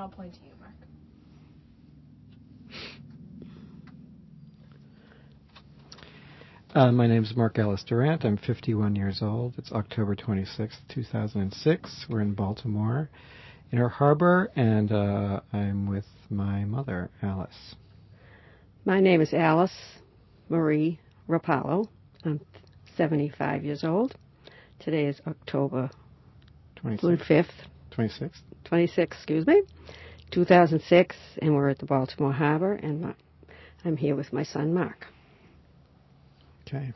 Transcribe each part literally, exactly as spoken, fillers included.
I'll point to you, Mark. Uh, my name is Mark Ellis Durant. I'm fifty-one years old. It's October twenty-sixth, two thousand six. We're in Baltimore, Inner Harbor, and uh, I'm with my mother, Alice. My name is Alice Marie Rapallo. I'm seventy-five years old. Today is October twenty-fifth. twenty-sixth? twenty-sixth, excuse me, two thousand six, and we're at the Baltimore Harbor, and my, I'm here with my son, Mark. Okay.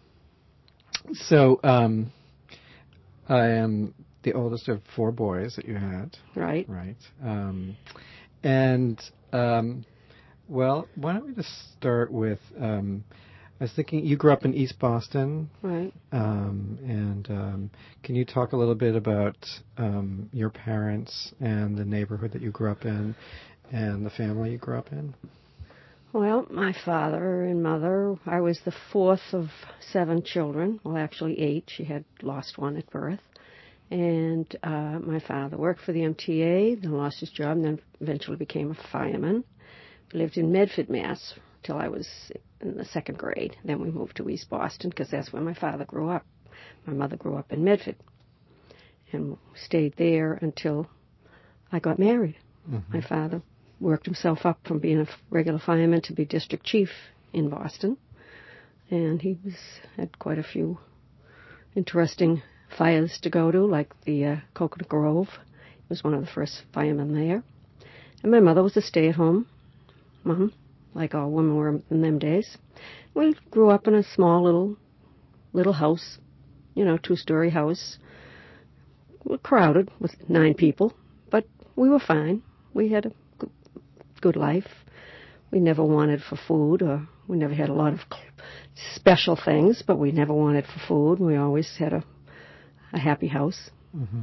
So, um, I am the oldest of four boys that you had. Right. Right. Um, and, um, well, why don't we just start with, um, I was thinking you grew up in East Boston. Right. Um, and um, can you talk a little bit about um, your parents and the neighborhood that you grew up in and the family you grew up in? Well, my father and mother, I was the fourth of seven children. Well, actually eight. She had lost one at birth. And uh, my father worked for the M T A, then lost his job, and then eventually became a fireman. We lived in Medford, Mass, till I was in the second grade. Then we moved to East Boston, because that's where my father grew up. My mother grew up in Medford, and stayed there until I got married. Mm-hmm. My father worked himself up from being a regular fireman to be district chief in Boston. And he was had quite a few interesting fires to go to, like the uh, Coconut Grove. He was one of the first firemen there. And my mother was a stay-at-home mom, like all women were in them days. We grew up in a small little little house, you know, two-story house. We were crowded with nine people, but we were fine. We had a good life. We never wanted for food, or we never had a lot of special things, but we never wanted for food. We always had a, a happy house. Mm-hmm.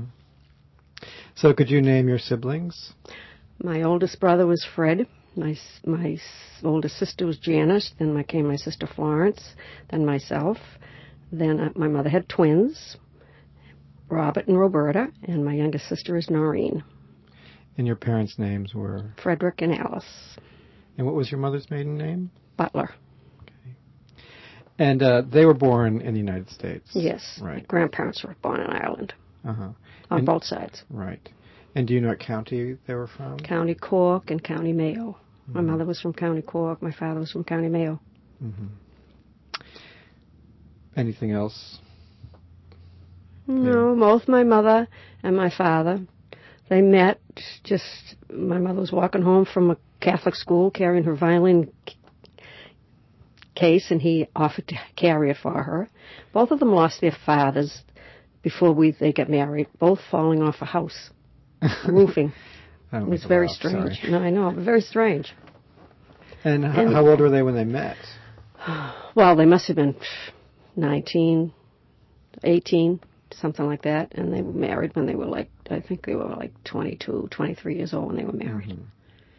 So could you name your siblings? My oldest brother was Fred. My my oldest sister was Janice. Then my, came my sister Florence. Then myself. Then uh, my mother had twins, Robert and Roberta, and my youngest sister is Noreen. And your parents' names were? Frederick and Alice. And what was your mother's maiden name? Butler. Okay. And uh, they were born in the United States? Yes. Right. My grandparents were born in Ireland. Uh-huh. On and, both sides. Right. And do you know what county they were from? County Cork and County Mayo. Mm-hmm. My mother was from County Cork. My father was from County Mayo. Mm-hmm. Anything else? No, yeah. Both my mother and my father, they met just, my mother was walking home from a Catholic school carrying her violin case, and he offered to carry it for her. Both of them lost their fathers before we they got married, both falling off a house, roofing. It was very laugh, strange. Sorry. No, I know, very strange. And, h- and how old were they when they met? Well, they must have been nineteen, eighteen, something like that, and they were married when they were like, I think they were like twenty-two, twenty-three years old when they were married. Mm-hmm.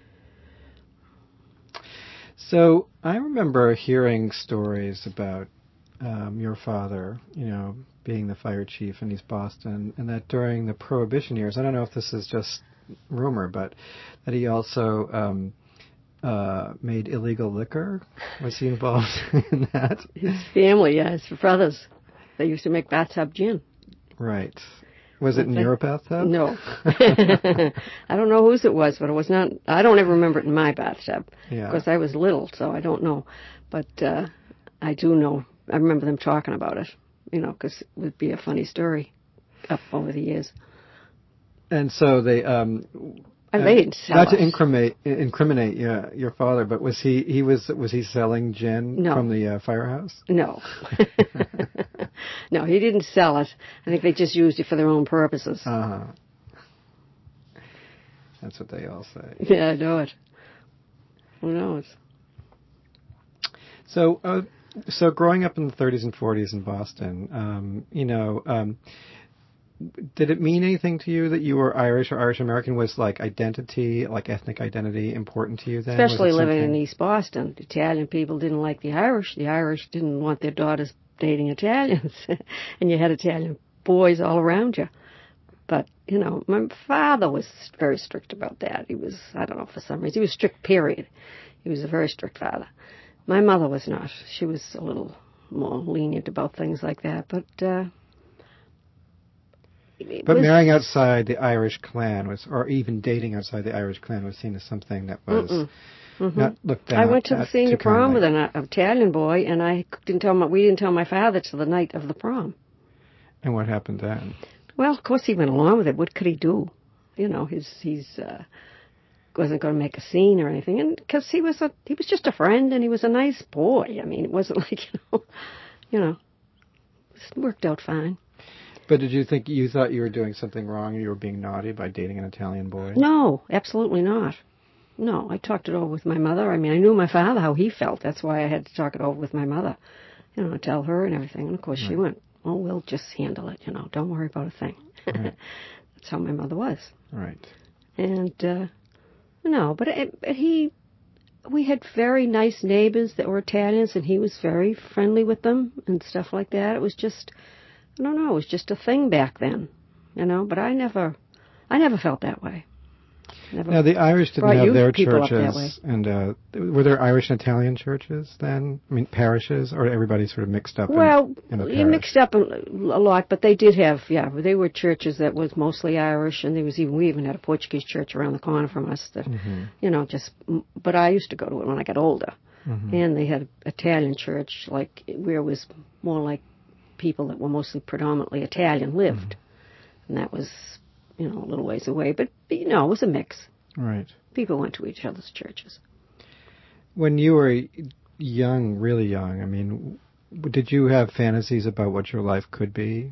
So I remember hearing stories about um, your father, you know, being the fire chief in East Boston, and that during the Prohibition years, I don't know if this is just rumor, but that he also um, uh, made illegal liquor. Was he involved in that? His family, yeah, his brothers. They used to make bathtub gin. Right. Was it in your bathtub? No. I don't know whose it was, but it was not. I don't ever remember it in my bathtub. Yeah. Because I was little, so I don't know. But uh, I do know. I remember them talking about it, you know, because it would be a funny story up over the years. And so they. Um, and they didn't sell Not us. to incriminate, incriminate yeah, your father, but was he he was was he selling gin no. from the uh, firehouse? No. No, he didn't sell it. I think they just used it for their own purposes. Uh-huh. That's what they all say. Yeah, I know it. Who knows? So, uh, so growing up in the thirties and forties in Boston, um, you know, um, did it mean anything to you that you were Irish or Irish American? Was like identity, like ethnic identity, important to you then? Especially living in East Boston. The Italian people didn't like the Irish. The Irish didn't want their daughters dating Italians. And you had Italian boys all around you. But, you know, my father was very strict about that. He was, I don't know, for some reason. He was strict, period. He was a very strict father. My mother was not. She was a little more lenient about things like that. But, uh... But was, marrying outside the Irish clan was, or even dating outside the Irish clan was seen as something that was mm-hmm. not looked down. I went to the senior prom kindly. with an Italian boy, and I didn't tell my, we didn't tell my father till the night of the prom. And what happened then? Well, of course he went along with it. What could he do? You know, he's he's uh, wasn't going to make a scene or anything, and because he was a he was just a friend, and he was a nice boy. I mean, it wasn't like you know, you know, it worked out fine. But did you think you thought you were doing something wrong and you were being naughty by dating an Italian boy? No, absolutely not. No, I talked it over with my mother. I mean, I knew my father, how he felt. That's why I had to talk it over with my mother, you know, tell her and everything. And, of course, right. She went, oh, we'll just handle it, you know. Don't worry about a thing. Right. That's how my mother was. Right. And, uh, no, but it, it, he, we had very nice neighbors that were Italians, and he was very friendly with them and stuff like that. It was just... I don't know, it was just a thing back then, you know, but I never, I never felt that way. Never now, the Irish didn't have their churches, and uh, were there Irish and Italian churches then? I mean, parishes, or everybody sort of mixed up well, in, in a parish? you mixed up a, a lot, but they did have, yeah, they were churches that was mostly Irish, and there was even, we even had a Portuguese church around the corner from us that, mm-hmm. you know, just, but I used to go to it when I got older, mm-hmm. and they had an Italian church, like, where it was more like people that were mostly predominantly Italian lived. Mm-hmm. And that was, you know, a little ways away. But, you know, it was a mix. Right. People went to each other's churches. When you were young, really young, I mean, did you have fantasies about what your life could be?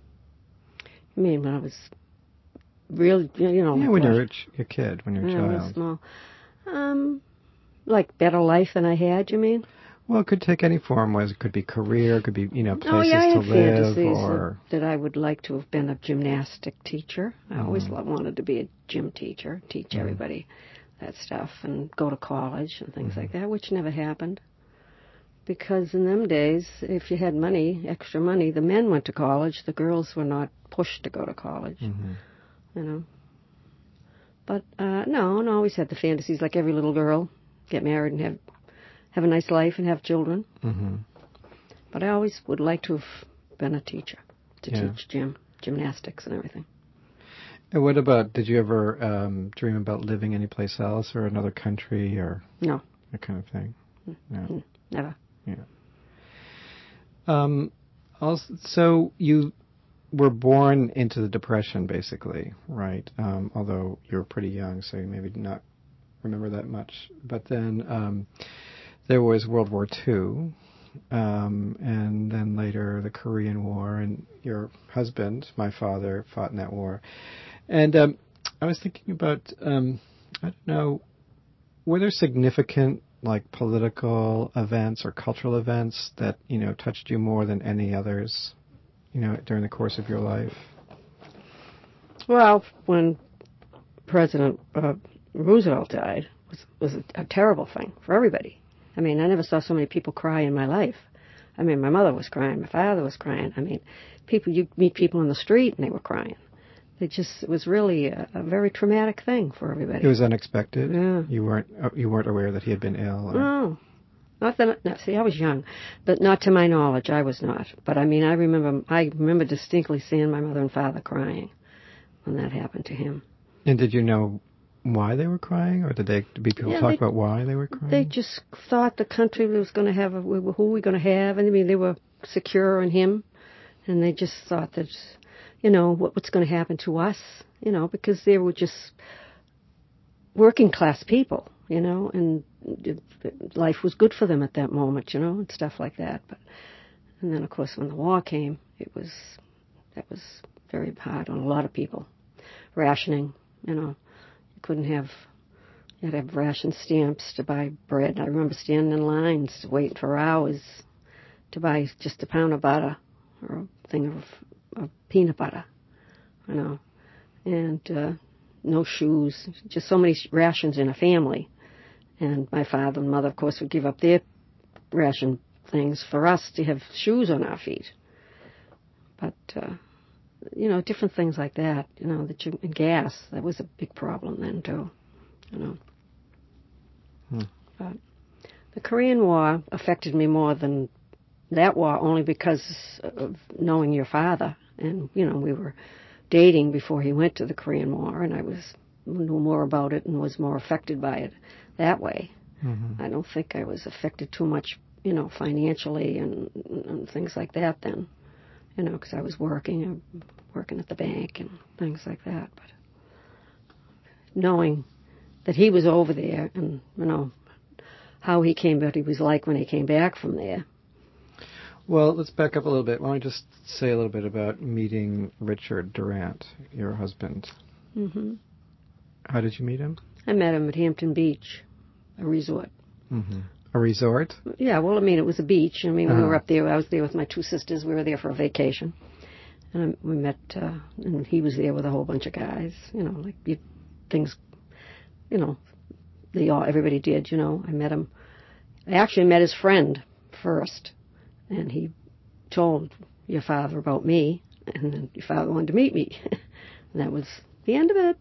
I mean, when I was really, you know... Yeah, like when what? you were a kid, when you were a yeah, child. I was small. Um, like better life than I had, you mean? Well, it could take any form. It could be career, it could be, you know, places oh, yeah, I had to live, fantasies or that, that I would like to have been a gymnastic teacher. I mm-hmm. always wanted to be a gym teacher, teach mm-hmm. everybody that stuff, and go to college and things mm-hmm. like that, which never happened. Because in them days, if you had money, extra money, the men went to college. The girls were not pushed to go to college, mm-hmm. you know. But, uh, no, I always had the fantasies like every little girl, get married and have have a nice life and have children. Mm-hmm. But I always would like to have been a teacher, to yeah. teach gym, gymnastics and everything. And what about, did you ever um, dream about living anyplace else or another country or no. that kind of thing? Mm-hmm. No. Never. Yeah. Um, also, so you were born into the Depression, basically, right? Um, although you were pretty young, so you maybe not remember that much. But then... Um, there was World War Two, um, and then later the Korean War, and your husband, my father, fought in that war. And um, I was thinking about, um, I don't know, were there significant, like, political events or cultural events that, you know, touched you more than any others, you know, during the course of your life? Well, when President uh, Roosevelt died, it was, was a, a terrible thing for everybody. I mean, I never saw so many people cry in my life. I mean, my mother was crying, my father was crying. I mean, people, you meet people in the street and they were crying. It just, it was really a, a very traumatic thing for everybody. It was unexpected? Yeah. You weren't, uh, you weren't aware that he had been ill? Or... No. Not that, no, see, I was young, but not to my knowledge, I was not. But I mean, I remember, I remember distinctly seeing my mother and father crying when that happened to him. And did you know why they were crying, or did they did people yeah, talk they, about why they were crying? They just thought the country was going to have a, who were we going to have, and I mean they were secure in him, and they just thought that, you know, what, what's going to happen to us, you know, because they were just working class people, you know, and life was good for them at that moment, you know, and stuff like that. But and then of course when the war came, it was that was very hard on a lot of people. Rationing, you know. Couldn't have, you had to have ration stamps to buy bread. I remember standing in lines waiting for hours to buy just a pound of butter or a thing of, of peanut butter, you know, and uh, no shoes, just so many rations in a family. And my father and mother, of course, would give up their ration things for us to have shoes on our feet. But, uh, you know, different things like that. You know, that you, and gas, that was a big problem then too. You know. Hmm. But the Korean War affected me more than that war, only because of knowing your father. And, you know, we were dating before he went to the Korean War, and I was knew more about it and was more affected by it that way. Mm-hmm. I don't think I was affected too much, you know, financially and, and things like that then, you know, because I was working, working at the bank and things like that. But knowing that he was over there and, you know, how he came, what he was like when he came back from there. Well, let's back up a little bit. Why don't we just say a little bit about meeting Richard Durant, your husband? Mm-hmm. How did you meet him? I met him at Hampton Beach, a resort. Mm-hmm. A resort? Yeah, well, I mean, it was a beach. I mean, uh-huh. we were up there. I was there with my two sisters. We were there for a vacation. And I, we met, uh, and he was there with a whole bunch of guys, you know, like you, things, you know, they all, everybody did, you know. I met him. I actually met his friend first. And he told your father about me, and then your father wanted to meet me. And that was the end of it.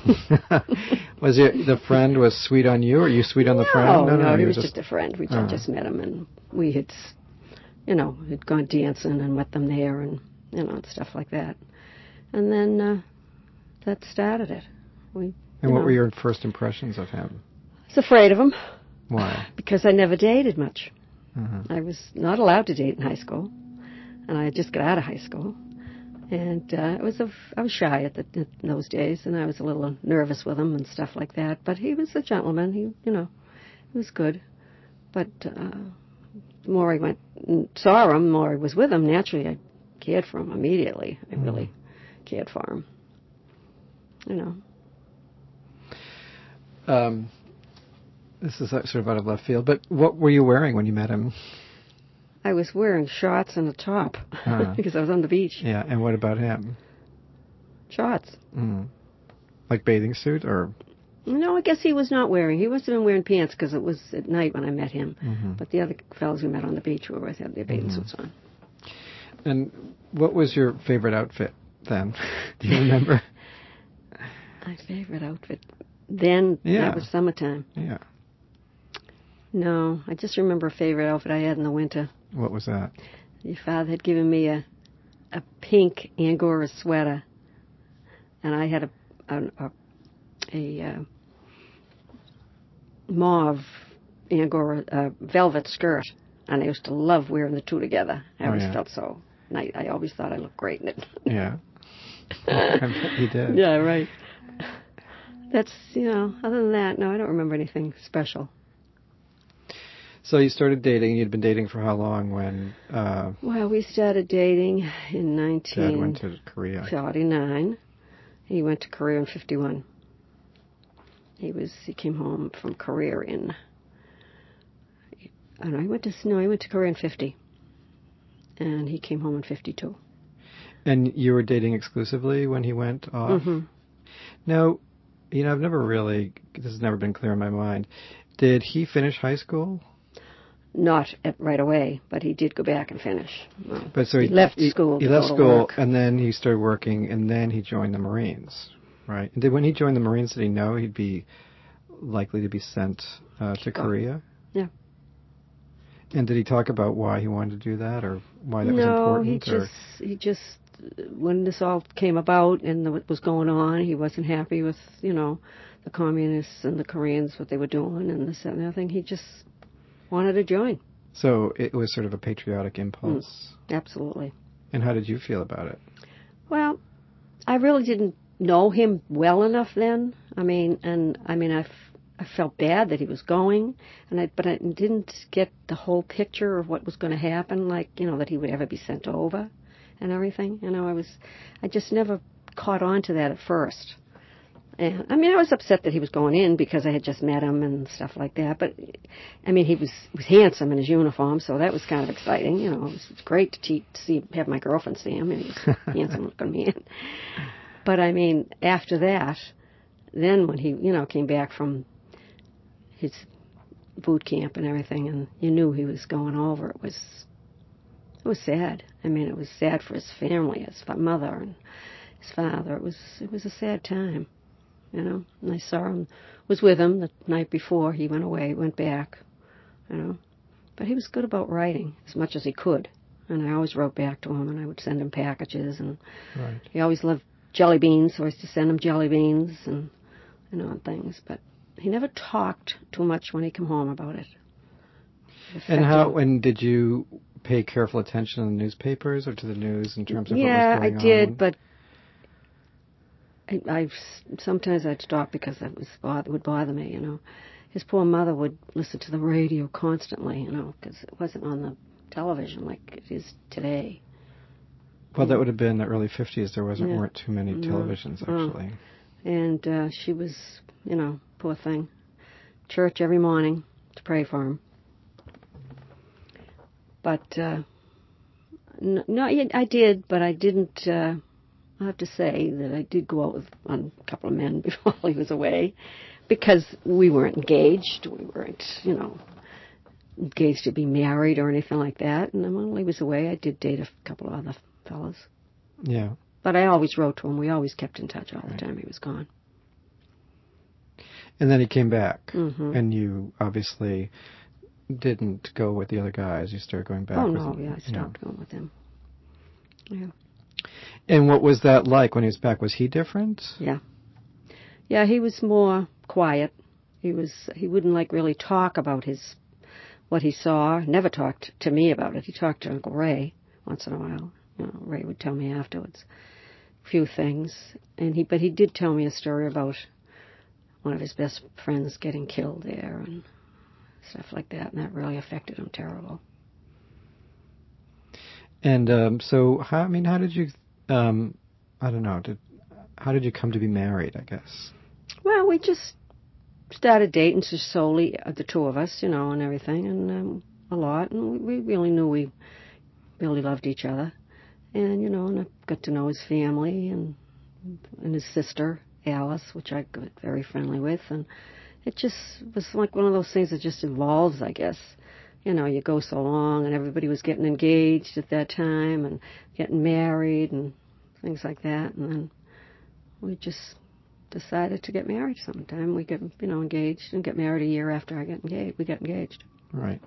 Was it the friend was sweet on you, or you sweet on the no, friend? No, no, no he was just, just a friend. We uh. just met him, and we had, you know, had gone dancing and met them there, and, you know, and stuff like that. And then uh, that started it. We, and what know, were your first impressions of him? I was afraid of him. Why? Because I never dated much. Mm-hmm. I was not allowed to date in high school, and I had just got out of high school, and uh, I was a, I was shy at, the, at those days, and I was a little nervous with him and stuff like that. But he was a gentleman. He, you know, he was good. But uh, the more I went and saw him, the more I was with him. Naturally, I cared for him immediately. I really mm. cared for him. You know. Um. This is sort of out of left field, but what were you wearing when you met him? I was wearing shorts and a top uh, because I was on the beach. Yeah, and what about him? Shorts. Mm. Like bathing suit, or? No, I guess he was not wearing. He wasn't wearing pants because it was at night when I met him. Mm-hmm. But the other fellows we met on the beach were with had their bathing mm-hmm. suits on. And what was your favorite outfit then? Do you remember? My favorite outfit then? Yeah. That was summertime. Yeah. No, I just remember a favorite outfit I had in the winter. What was that? Your father had given me a a pink Angora sweater, and I had a a, a, a uh, mauve Angora uh, velvet skirt, and I used to love wearing the two together. I oh, always yeah. felt so nice. I always thought I looked great in it. Yeah, I bet you did. Yeah, right. That's, you know, other than that, no, I don't remember anything special. So you started dating. You'd been dating for how long when... Uh, well, we started dating in nineteen Dad went to Korea. forty-nine. He went to Korea in fifty-one. He was, he came home from Korea in... I don't know, he went to, no, he went to Korea in fifty. And he came home in fifty-two. And you were dating exclusively when he went off? Mm-hmm. Now, you know, I've never really... This has never been clear in my mind. Did he finish high school? Not at, right away, but he did go back and finish. Well, but so he, he left he, school. He to left go school, to work. And then he started working, and then he joined the Marines, right? And did when he joined the Marines, did he know he'd be likely to be sent uh, to oh. Korea? Yeah. And did he talk about why he wanted to do that, or why that no, was important? No, he or? just he just when this all came about and what was going on, he wasn't happy with you know the communists and the Koreans, what they were doing, and this and the other thing. He just wanted to join. So it was sort of a patriotic impulse. Mm, absolutely. And how did you feel about it? Well, I really didn't know him well enough then. I mean, and I mean, I, f- I felt bad that he was going, and I, but I didn't get the whole picture of what was going to happen, like, you know, that he would ever be sent over and everything. You know, I was, I just never caught on to that at first. And, I mean, I was upset that he was going in because I had just met him and stuff like that. But, I mean, he was was handsome in his uniform, so that was kind of exciting. You know, it was great to, te- to see have my girlfriend see him, and he was a handsome-looking man. But, I mean, after that, then when he, you know, came back from his boot camp and everything, and you knew he was going over, it was it was sad. I mean, it was sad for his family, his mother and his father. It was it was a sad time, you know. And I saw him, was with him the night before he went away, went back, you know. But he was good about writing as much as he could. And I always wrote back to him, and I would send him packages. And right. He always loved jelly beans, so I used to send him jelly beans and, you know, and things. But he never talked too much when he came home about it. it and how, when did you pay careful attention to the newspapers or to the news in terms of yeah, what was going on? Yeah, I did, but I, I sometimes I'd stop because that was it would bother me, you know. His poor mother would listen to the radio constantly, you know, because it wasn't on the television like it is today. Well, that would have been the early fifties. There wasn't yeah. weren't too many televisions, no. actually. Oh. And uh, she was, you know, poor thing. Church every morning to pray for him. But, uh, no, no, I did, but I didn't, uh, I have to say that I did go out with on a couple of men before he was away. Because we weren't engaged, we weren't, you know, engaged to be married or anything like that. And then while he was away, I did date a couple of other fellas. Yeah. But I always wrote to him. We always kept in touch all the right. time he was gone. And then he came back. Mm-hmm. And you obviously didn't go with the other guys. You started going back. Oh, with, no, yeah, I stopped you know. going with him. Yeah. And what was that like when he was back? Was he different? Yeah. Yeah, he was more quiet. He was he wouldn't like really talk about his what he saw. Never talked to me about it. He talked to Uncle Ray once in a while. You know, Ray would tell me afterwards a few things. And he but he did tell me a story about one of his best friends getting killed there and stuff like that, and that really affected him terrible. And um, so, how I mean, how did you? Um, I don't know. Did how did you come to be married? I guess. Well, we just started dating just solely, uh, the two of us, you know, and everything, and um, a lot, and we really knew we really loved each other. And, you know, and I got to know his family and and his sister, Alice, which I got very friendly with, and it just was like one of those things that just evolves, I guess. You know, you go so long, and everybody was getting engaged at that time, and getting married, and things like that, and then we just decided to get married sometime. We get, you know, engaged and get married a year after I got engaged. We got engaged. Right.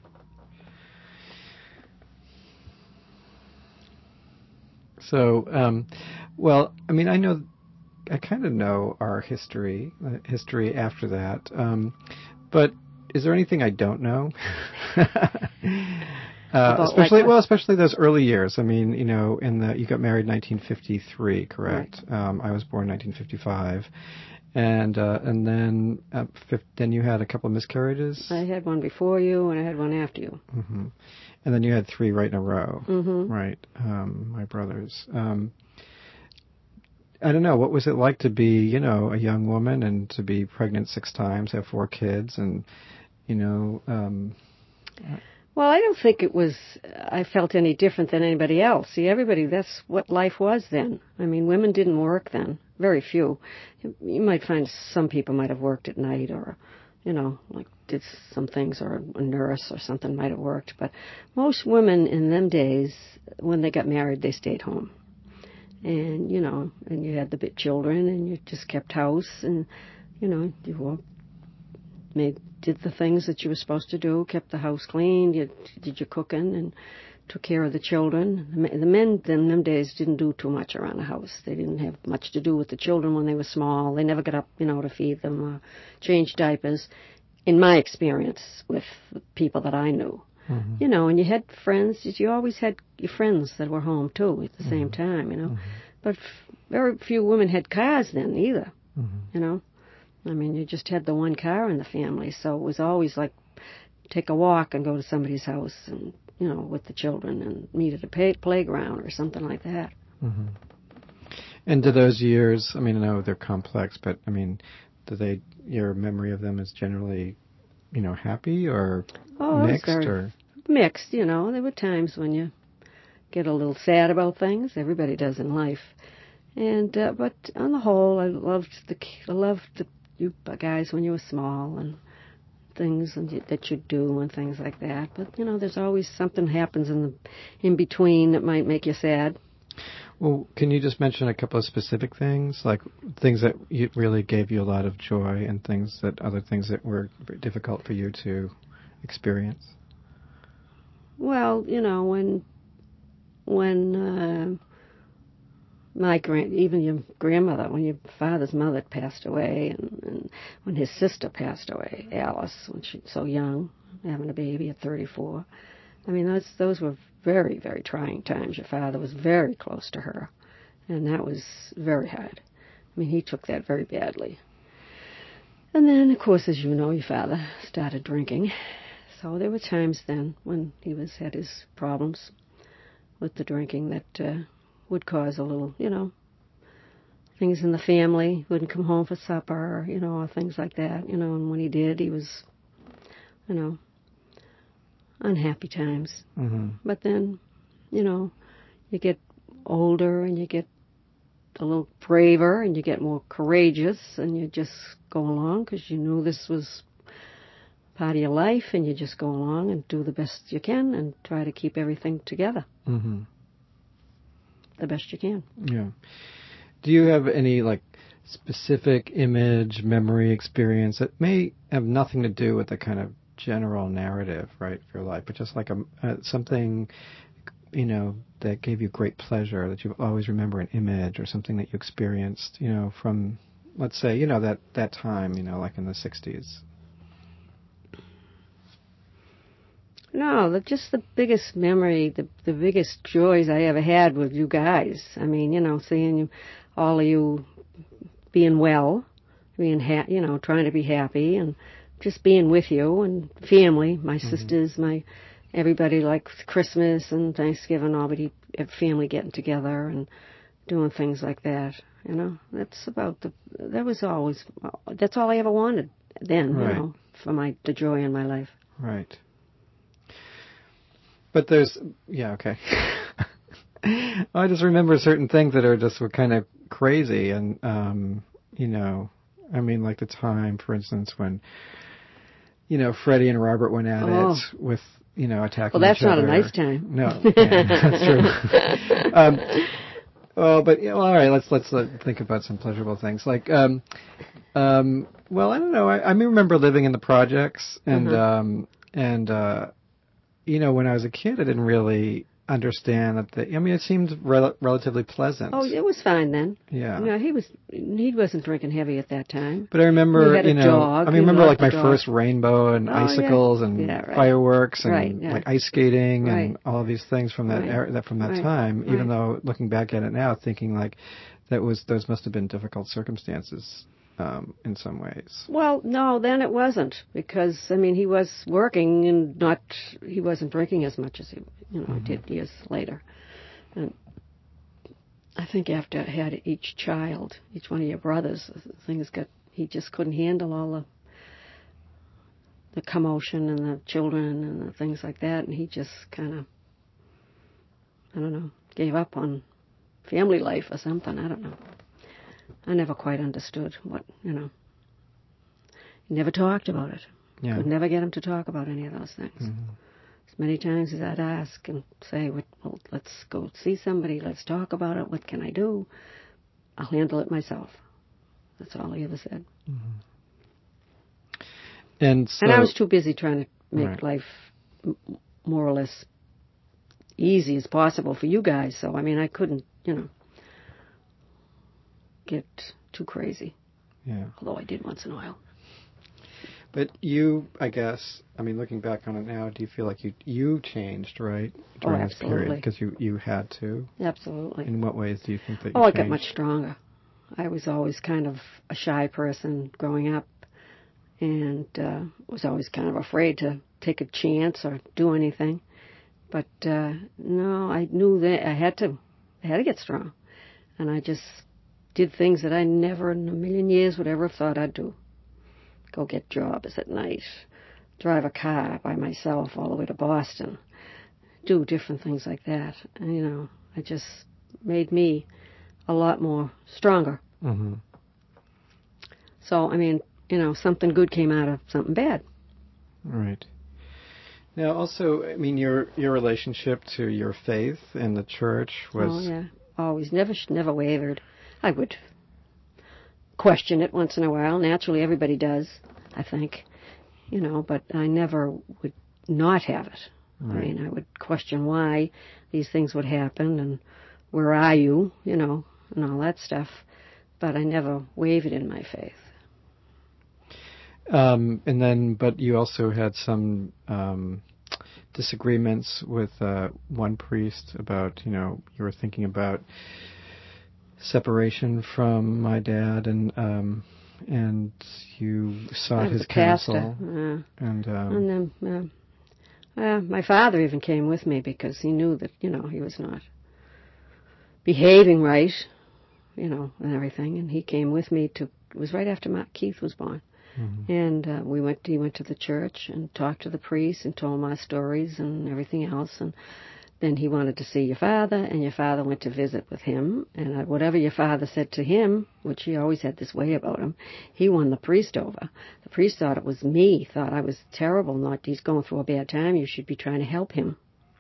So, um, well, I mean, I know, I kind of know our history, uh, history after that, um, but is there anything I don't know? uh, especially, like well, especially those early years. I mean, you know, in the you got married in nineteen fifty-three, correct? Right. Um, I was born in nineteen fifty-five, and uh, and then uh, fifth, then you had a couple of miscarriages. I had one before you, and I had one after you. Mm-hmm. And then you had three right in a row, mm-hmm. right? Um, my brothers. Um, I don't know. What was it like to be, you know, a young woman and to be pregnant six times, have four kids, and, you know. Um, well, I don't think it was. I felt any different than anybody else. See, everybody. That's what life was then. I mean, women didn't work then. Very few. You might find some people might have worked at night or, you know, like did some things, or a nurse or something might have worked. But most women in them days, when they got married, they stayed home. And, you know, and you had the big children, and you just kept house, and, you know, you well, made did the things that you were supposed to do, kept the house clean, you did your cooking, and took care of the children. The men in them days didn't do too much around the house. They didn't have much to do with the children when they were small. They never got up, you know, to feed them or change diapers, in my experience with the people that I knew. Mm-hmm. You know, and you had friends. You always had your friends that were home, too, at the mm-hmm. same time, you know. Mm-hmm. But f- very few women had cars then, either, mm-hmm. you know. I mean, you just had the one car in the family, so it was always like take a walk and go to somebody's house and, you know, with the children and meet at a pay- playground or something like that. Mm-hmm. And do those years, I mean, I know they're complex, but, I mean, do they, your memory of them is generally, you know, happy or oh, mixed? Very or mixed, you know. There were times when you get a little sad about things. Everybody does in life. And, uh, but on the whole, I loved the, I loved the, you guys when you were small and things and you, that you do and things like that. But, you know, there's always something happens in the in between that might make you sad. Well, can you just mention a couple of specific things, like things that you, really gave you a lot of joy and things that other things that were very difficult for you to experience? Well, you know, when when uh, my grand, even your grandmother, when your father's mother passed away, and, and when his sister passed away, Alice, when she was so young, having a baby at thirty-four. I mean, those those were very, very trying times. Your father was very close to her, and that was very hard. I mean, he took that very badly. And then, of course, as you know, your father started drinking. So there were times then when he was had his problems with the drinking that uh, would cause a little, you know, things in the family. Wouldn't come home for supper, you know, or things like that, you know. And when he did, he was, you know, unhappy times. Mm-hmm. But then, you know, you get older and you get a little braver and you get more courageous and you just go along because you knew this was part of your life, and you just go along and do the best you can and try to keep everything together. Mm-hmm. The best you can. Yeah. Do you have any, like, specific image, memory, experience that may have nothing to do with the kind of general narrative, right, of your life, but just like a, uh, something, you know, that gave you great pleasure, that you always remember an image or something that you experienced, you know, from, let's say, you know, that, that time, you know, like in the sixties? No, the, just the biggest memory, the the biggest joys I ever had with you guys. I mean, you know, seeing you, all of you being well, being ha- you know, trying to be happy, and just being with you and family, my mm-hmm. sisters, my everybody likes Christmas and Thanksgiving, everybody, family getting together and doing things like that. You know, that's about the. That was always. That's all I ever wanted then. Right. You know, for my the joy in my life. Right. But there's, yeah, okay. I just remember certain things that are just were kind of crazy, and um, you know, I mean, like the time, for instance, when, you know, Freddie and Robert went at oh. it with, you know, attacking well, that's each other. Not a nice time. No, yeah, that's true. um, well, but you know, all right, let's let's let, think about some pleasurable things. Like, um, um, well, I don't know. I, I remember living in the projects, and mm-hmm. um, and. Uh, You know, when I was a kid, I didn't really understand that. The, I mean, it seemed rel- relatively pleasant. Oh, it was fine then. Yeah. No, he was. He wasn't drinking heavy at that time. But I remember, we had you a know, dog. I mean, remember like my dog. first rainbow and oh, icicles yeah. and yeah, right. fireworks and right, yeah. like ice skating right. and all of these things from that right. era, that from that right. time. Right. Even though looking back at it now, thinking like that was those must have been difficult circumstances. Um, in some ways. Well, no, then it wasn't, because I mean he was working and not he wasn't drinking as much as he you know mm-hmm. did years later. And I think after I had each child, each one of your brothers, things got he just couldn't handle all the the commotion and the children and the things like that, and he just kind of I don't know gave up on family life or something. I don't know. I never quite understood what, you know. He never talked about it. Yeah. Could never get him to talk about any of those things. Mm-hmm. As many times as I'd ask and say, well, let's go see somebody, let's talk about it, what can I do? I'll handle it myself. That's all he ever said. Mm-hmm. And so, and I was too busy trying to make right. life m- more or less easy as possible for you guys. So, I mean, I couldn't, you know, get too crazy. Yeah. Although I did once in a while. But you, I guess, I mean, looking back on it now, do you feel like you you changed, right, during oh, this period? absolutely. Because you, you had to? Absolutely. In what ways do you think that you Oh, I changed? got much stronger. I was always kind of a shy person growing up, and uh, was always kind of afraid to take a chance or do anything. But uh, no, I knew that I had to, I had to get strong, and I just did things that I never in a million years would ever have thought I'd do. Go get jobs at night, drive a car by myself all the way to Boston, do different things like that. And, you know, it just made me a lot more stronger. Mm-hmm. So, I mean, you know, something good came out of something bad. Right. Now, also, I mean, your your relationship to your faith and the church was... Oh, yeah. Always. Never, never wavered. I would question it once in a while. Naturally, everybody does, I think. You know, but I never would not have it. Right. I mean, I would question why these things would happen and where are you, you know, and all that stuff. But I never wavered in my faith. Um, and then, but you also had some um, disagreements with uh, one priest about, you know, you were thinking about separation from my dad, and um, and you sought his counsel. Yeah. And um, and then, uh, uh, my father even came with me because he knew that, you know, he was not behaving right, you know, and everything. And he came with me to. It was right after Mark Keith was born. Mm-hmm. And uh, we went. He went to the church and talked to the priest and told my stories and everything else. And then he wanted to see your father, and your father went to visit with him. And uh, whatever your father said to him, which he always had this way about him, he won the priest over. The priest thought it was me. Thought I was terrible. Not he's going through a bad time. You should be trying to help him.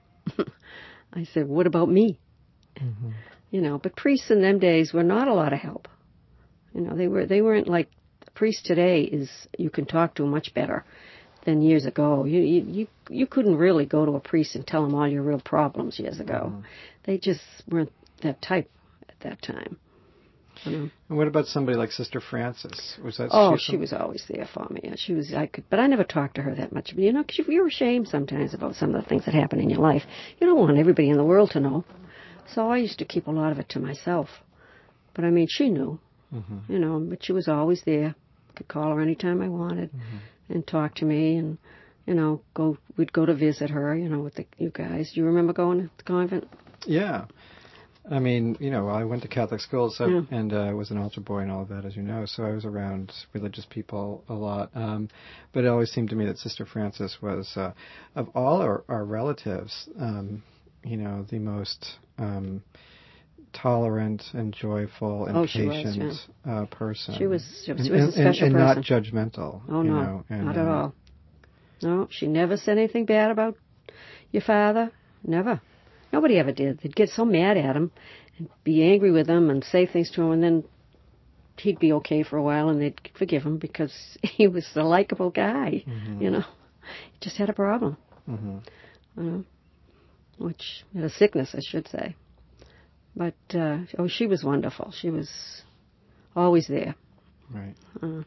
I said, what about me? Mm-hmm. You know, but priests in them days were not a lot of help. You know, they were. They weren't like. Priest today is you can talk to much better than years ago. You you you couldn't really go to a priest and tell him all your real problems years ago. Mm-hmm. They just weren't that type at that time. You know? And what about somebody like Sister Frances? Was that? Oh, she, she was always there for me. She was. I could, but I never talked to her that much. You know, because you're ashamed sometimes about some of the things that happen in your life. You don't want everybody in the world to know. So I used to keep a lot of it to myself. But I mean, she knew. Mm-hmm. You know, but she was always there. Could call her anytime I wanted, mm-hmm. and talk to me, and you know, go. We'd go to visit her, you know, with the you guys. Do you remember going to the convent? Yeah, I mean, you know, I went to Catholic school, so yeah. and I uh, was an altar boy and all of that, as you know. So I was around religious people a lot. Um, but it always seemed to me that Sister Frances was, uh, of all our, our relatives, um, you know, the most. Um, tolerant and joyful and oh, patient was, yeah. uh, person. She was, she was and, a special and, and person. not judgmental. Oh, you no, know, and, not uh, at all. No, she never said anything bad about your father. Never. Nobody ever did. They'd get so mad at him and be angry with him and say things to him, and then he'd be okay for a while and they'd forgive him because he was a likable guy, mm-hmm. you know. He just had a problem. Mm-hmm. You know, which had a sickness, I should say. But, uh, oh, she was wonderful. She was always there. Right. Uh,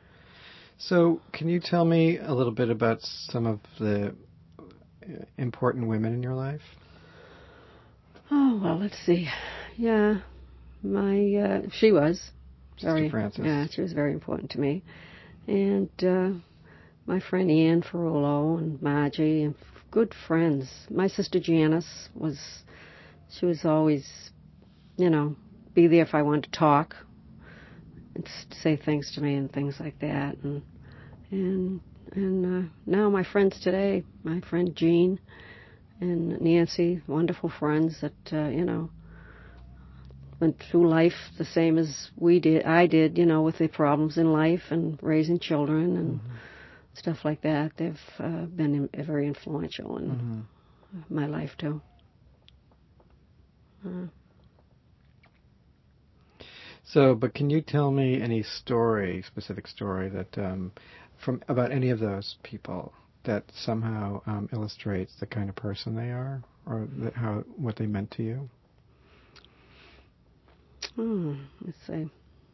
so, can you tell me a little bit about some of the important women in your life? Oh, well, let's see. Yeah, my, uh, she was. Sister very, Frances. Yeah, she was very important to me. And uh, my friend Ann Ferrolo and Margie, and good friends. My sister Janice was, she was always... you know, be there if I wanted to talk and say things to me and things like that. And and and uh, now my friends today, my friend Jean and Nancy, wonderful friends that, uh, you know, went through life the same as we did, I did, you know, with the problems in life and raising children and mm-hmm. stuff like that. They've uh, been in, very influential in mm-hmm. my life, too. Uh, So, but can you tell me any story, specific story that um, from about any of those people that somehow um, illustrates the kind of person they are, or that how what they meant to you? Hmm, let's see.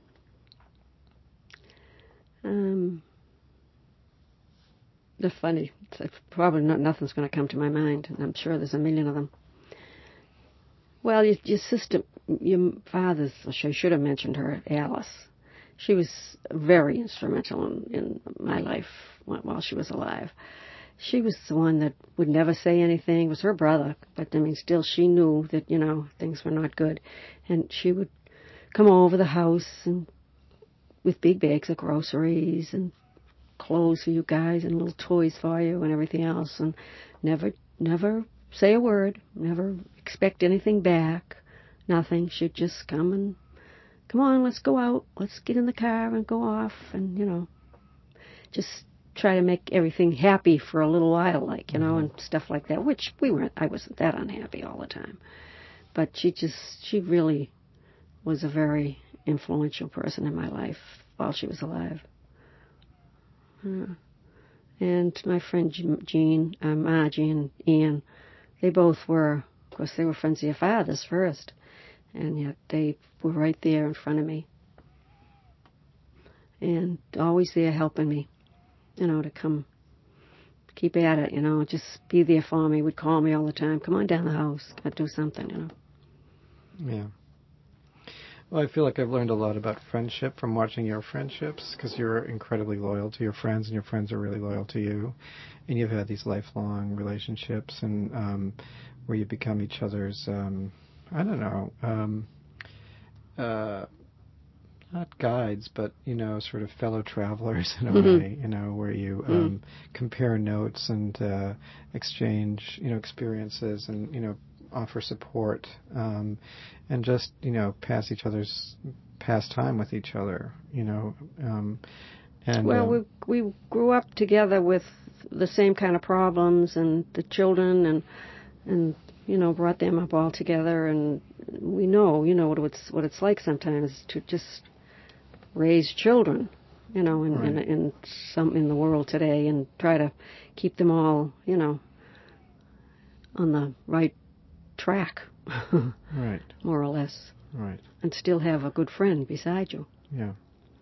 Um, they're funny. It's probably not nothing's going to come to my mind, and I'm sure there's a million of them. Well, your, your sister, your father's, I should have mentioned her, Alice. She was very instrumental in, in my life while she was alive. She was the one that would never say anything. It was her brother, but I mean, still, she knew that, you know, things were not good. And she would come over the house and with big bags of groceries and clothes for you guys and little toys for you and everything else, and never, never say a word, never expect anything back, nothing. She'd just come and, come on, let's go out, let's get in the car and go off, and, you know, just try to make everything happy for a little while, like, you know, Mm-hmm. and stuff like that, which we weren't, I wasn't that unhappy all the time. But she just, she really was a very influential person in my life while she was alive. Uh, and my friend Jean, uh, Margie and Ian, they both were, of course, they were friends of your father's first, and yet they were right there in front of me. And always there helping me, you know, to come, keep at it, you know, just be there for me. Would call me all the time. Come on down the house. Got to do something, you know. Yeah. Well, I feel like I've learned a lot about friendship from watching your friendships, because you're incredibly loyal to your friends, and your friends are really loyal to you. And you've had these lifelong relationships, and um, where you become each other's, um, I don't know, um, uh, not guides, but, you know, sort of fellow travelers in a Mm-hmm. way, you know, where you um, mm. compare notes and uh, exchange, you know, experiences and, you know, offer support, um, and just, you know, pass each other's, pass time with each other, you know. Um, and Well, um, we we grew up together with the same kind of problems, and the children, and and you know, brought them up all together, and we know, you know, what it's what it's like sometimes to just raise children, you know, in, right. in in some in the world today, and try to keep them all, you know, on the right track, Right. more or less, Right. and still have a good friend beside you. Yeah.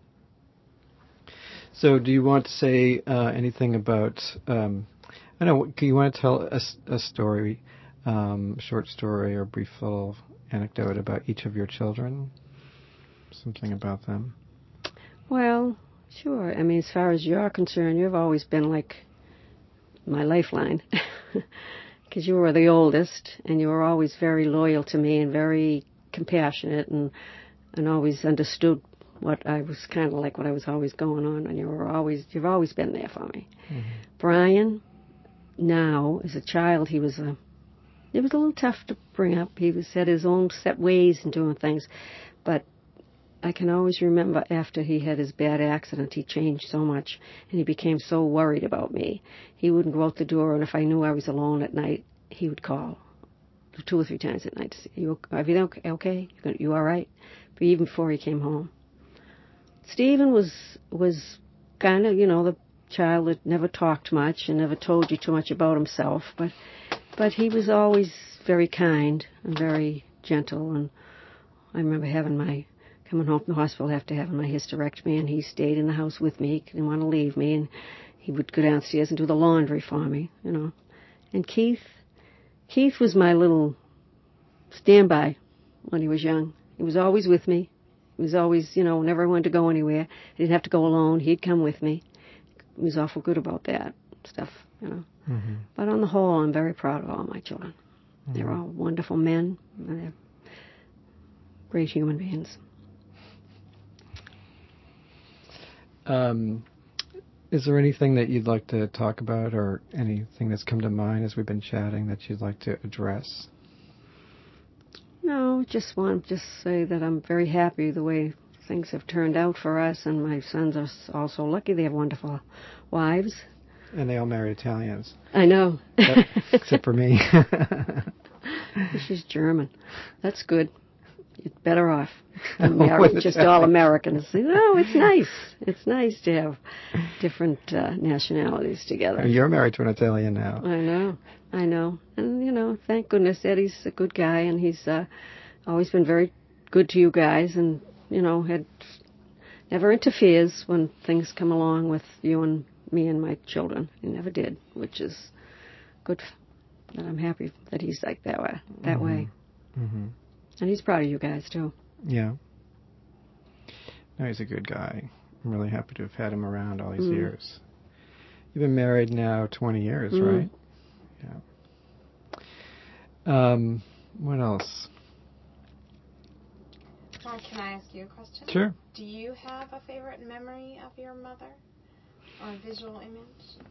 So, do you want to say uh, anything about? Um, I don't know. Do you want to tell a, a story, um, a short story, or a brief little anecdote about each of your children? Something about them. Well, sure. I mean, as far as you're concerned, you've always been like my lifeline, because you were the oldest, and you were always very loyal to me and very compassionate, and and always understood what I was kind of like, what I was always going on, and you were always, you've always been there for me. Mm-hmm. Brian, now, as a child, he was a, it was a little tough to bring up. He was had his own set ways in doing things, but I can always remember after he had his bad accident, he changed so much, and he became so worried about me. He wouldn't go out the door, and if I knew I was alone at night, he would call two or three times at night to say, you, everything okay? okay? You, you all right? But even before he came home. Stephen was was kind of, you know, the child that never talked much and never told you too much about himself, but but he was always very kind and very gentle. And I remember having my coming home from the hospital after having my hysterectomy, and he stayed in the house with me. He didn't want to leave me, and he would go downstairs and do the laundry for me, you know. And Keith, Keith was my little standby when he was young. He was always with me. He was always, you know, whenever I wanted to go anywhere, I didn't have to go alone. He'd come with me. He was awful good about that stuff, you know. Mm-hmm. But on the whole, I'm very proud of all my children. Mm-hmm. They're all wonderful men, and they're great human beings. Um, is there anything that you'd like to talk about, or anything that's come to mind as we've been chatting that you'd like to address? No, just want to just say that I'm very happy the way things have turned out for us, and my sons are also lucky. They have wonderful wives. And they all married Italians. I know. But, except for me. She's German. That's good. You're better off than marrying just all Americans. No, it's nice. It's nice to have different uh, nationalities together. You're married to an Italian now. I know. I know. And, you know, thank goodness Eddie's a good guy, and he's uh, always been very good to you guys, and, you know, had never interferes when things come along with you and me and my children. He never did, which is good. And I'm happy that he's like that way. That mm-hmm. way. Mm-hmm. And he's proud of you guys, too. Yeah. No, he's a good guy. I'm really happy to have had him around all these mm. years. You've been married now twenty years, mm. right? Yeah. Um, what else? Uh, can I ask you a question? Sure. Do you have a favorite memory of your mother or a visual image?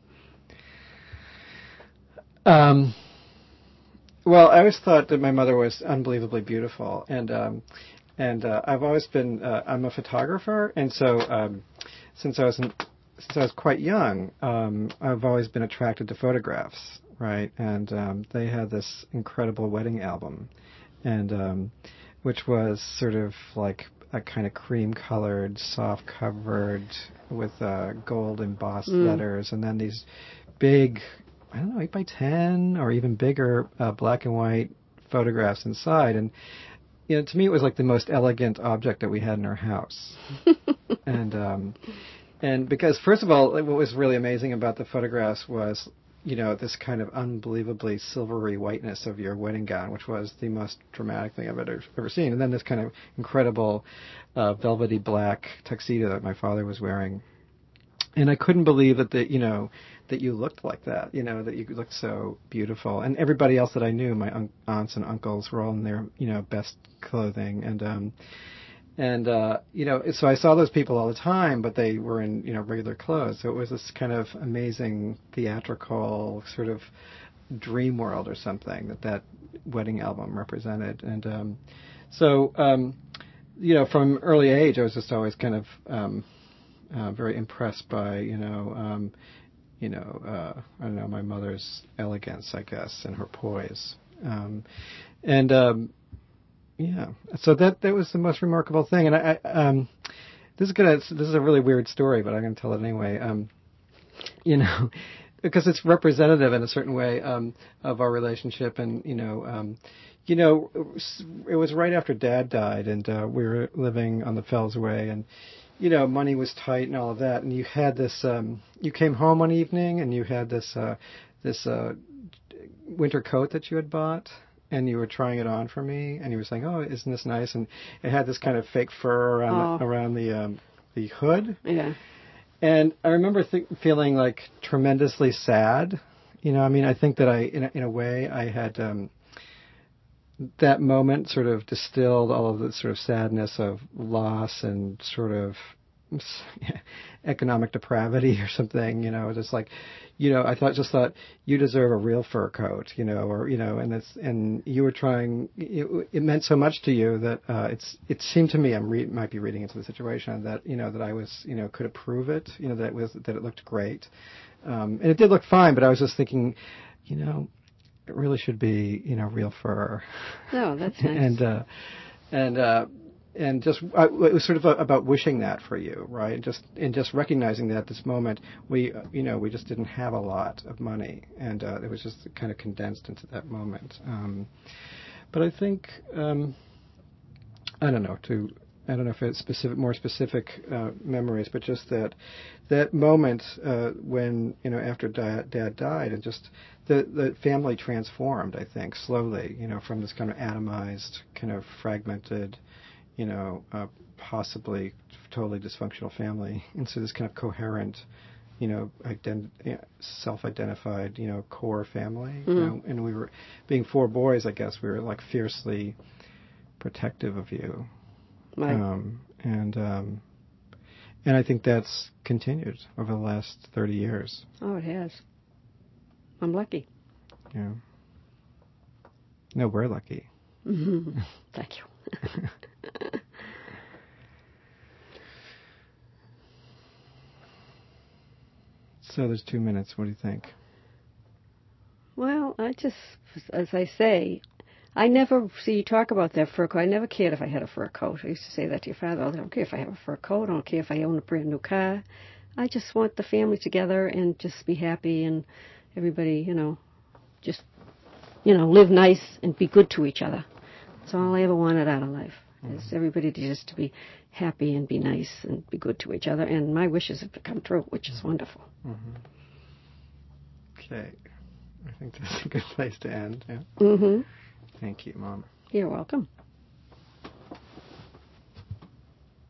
Um, well, I always thought that my mother was unbelievably beautiful, and um, and uh, I've always been. Uh, I'm a photographer, and so um, since I was in since I was quite young, um, I've always been attracted to photographs, right? And um, they had this incredible wedding album, and um, which was sort of like a kind of cream-colored, soft-covered with uh, gold embossed Mm. letters, and then these big, I don't know, eight by ten or even bigger uh, black and white photographs inside. And you know, to me, it was like the most elegant object that we had in our house. and um, and because first of all, what was really amazing about the photographs was, you know, this kind of unbelievably silvery whiteness of your wedding gown, which was the most dramatic thing I've ever, ever seen. And then this kind of incredible uh, velvety black tuxedo that my father was wearing. And I couldn't believe that, the, you know, that you looked like that, you know, that you looked so beautiful. And everybody else that I knew, my un- aunts and uncles, were all in their, you know, best clothing. And, um, and uh, you know, so I saw those people all the time, but they were in, you know, regular clothes. So it was this kind of amazing theatrical sort of dream world or something that that wedding album represented. And um, so, um, you know, from early age, I was just always kind of um, uh, very impressed by, you know, um, you know, uh, I don't know, my mother's elegance, I guess, and her poise. Um, and um, yeah, so that that was the most remarkable thing. And I, I um, this is gonna this is a really weird story, but I'm gonna tell it anyway. Um, you know, because it's representative in a certain way um, of our relationship, and you know, um, you know, it was right after Dad died, and uh, we were living on the Fells Way, and you know, money was tight and all of that, and you had this. Um, you came home one evening, and you had this uh, this uh, winter coat that you had bought. And you were trying it on for me, and you were saying, "Oh, isn't this nice?" And it had this kind of fake fur around Oh. the, around the um, the hood. Yeah. And I remember th- feeling like tremendously sad. You know, I mean, I think that I, in a, in a way, I had um, that moment sort of distilled all of the sort of sadness of loss and sort of economic depravity or something. You know, just like, you know, I thought just thought you deserve a real fur coat. You know, or you know, and it's and you were trying. It, it meant so much to you that uh, it's. It seemed to me, I'm re- might be reading into the situation, that you know that I was, you know, could approve it. You know, that it was that it looked great, um, and it did look fine. But I was just thinking, you know, it really should be, you know, real fur. Oh, that's nice. and uh, and uh, and just I, it was sort of a, about wishing that for you, right? Just and just recognizing that at this moment we, uh, you know, we just didn't have a lot of money, and uh, it was just kind of condensed into that moment. Um, but I think um, I don't know to. I don't know if it's specific, more specific uh, memories, but just that that moment uh, when, you know, after Dad, Dad died, and just the the family transformed. I think slowly, you know, from this kind of atomized, kind of fragmented, you know, uh, possibly totally dysfunctional family into this kind of coherent, you know, ident- self-identified, you know, core family. Mm. You know, and we were being four boys. I guess we were like fiercely protective of you. Right. Um, and um, and I think that's continued over the last thirty years. Oh, it has. I'm lucky. Yeah. No, we're lucky. Mm-hmm. Thank you. So there's two minutes. What do you think? Well, I just, as I say, I never, see, you talk about that fur coat. I never cared if I had a fur coat. I used to say that to your father. I don't care if I have a fur coat. I don't care if I own a brand new car. I just want the family together and just be happy and everybody, you know, just, you know, live nice and be good to each other. That's all I ever wanted out of life, is everybody to just to be happy and be nice and be good to each other. And my wishes have come true, which is wonderful. Mm-hmm. Okay. I think that's a good place to end. Yeah. Mm-hmm. Thank you, Mom. You're welcome.